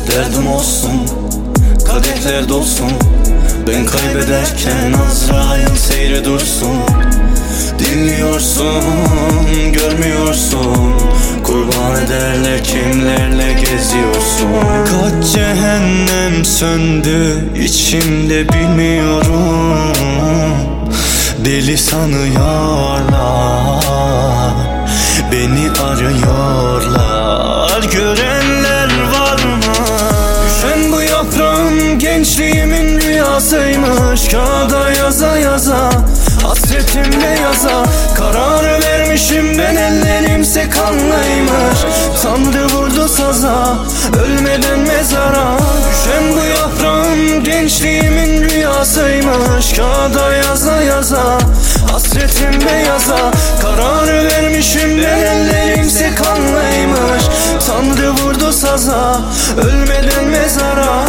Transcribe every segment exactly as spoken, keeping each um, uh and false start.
Derdim olsun, kadehler dolsun. Ben kaybederken Azrail seyre dursun. Dinliyorsun, görmüyorsun. Kurban ederler kimlerle geziyorsun. Kaç cehennem söndü içimde bilmiyorum. Deli sanıyorlar, beni arıyorlar. Görenler var mı? Düşen bu yaprağım gençliğimin rüyasıymış. Kağıda yaza yaza, hasretimle yaza. Karar vermişim ben, ellerimse kanlıymış. Tanrı vurdu saza, ölmeden mezara. Düşen bu yaprağım gençliğimin rüyasıymış. Kağıda yaza yaza, hasretimle yaza. Karar vermişim ben, ellerimse kanlıymış. Tanrı vurdu saza, ölmeden mezara.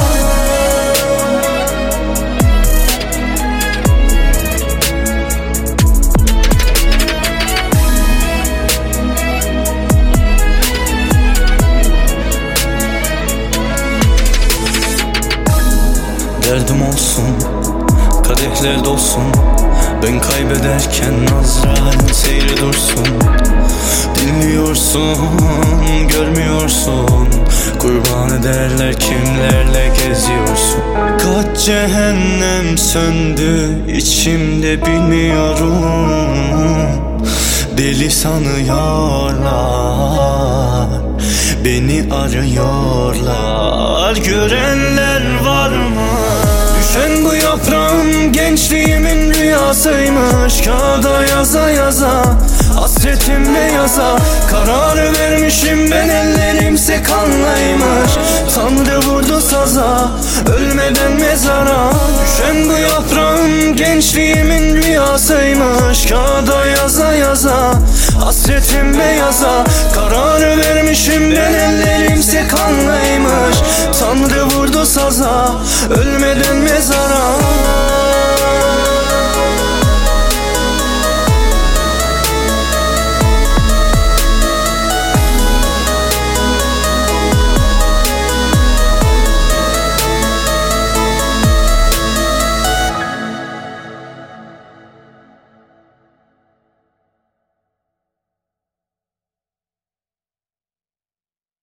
Derdim olsun, kadehler dolsun. Ben kaybederken Azrail seyre dursun. Dinliyorsun, görmüyorsun. Kurban ederler kimlerle geziyorsun. Kaç cehennem söndü içimde bilmiyorum. Deli sanıyorlar, beni arıyorlar. Görenler var mı? Düşen bu yaprağım gençliğimin rüyasıymış. Kağıda yaza yaza, hasretimle yaza. Karar vermişim ben, ellerimse kanlıymış. Tanrı vurdu saza, ölmeden mezara. Düşen bu yaprağım gençliğimin rüyasıymış. Kağıda yaza yaza, hasretimle yaza. Karar vermişim ben, ellerimse kanlıymış. Tanrı vurdu saza, ölmeden mezara.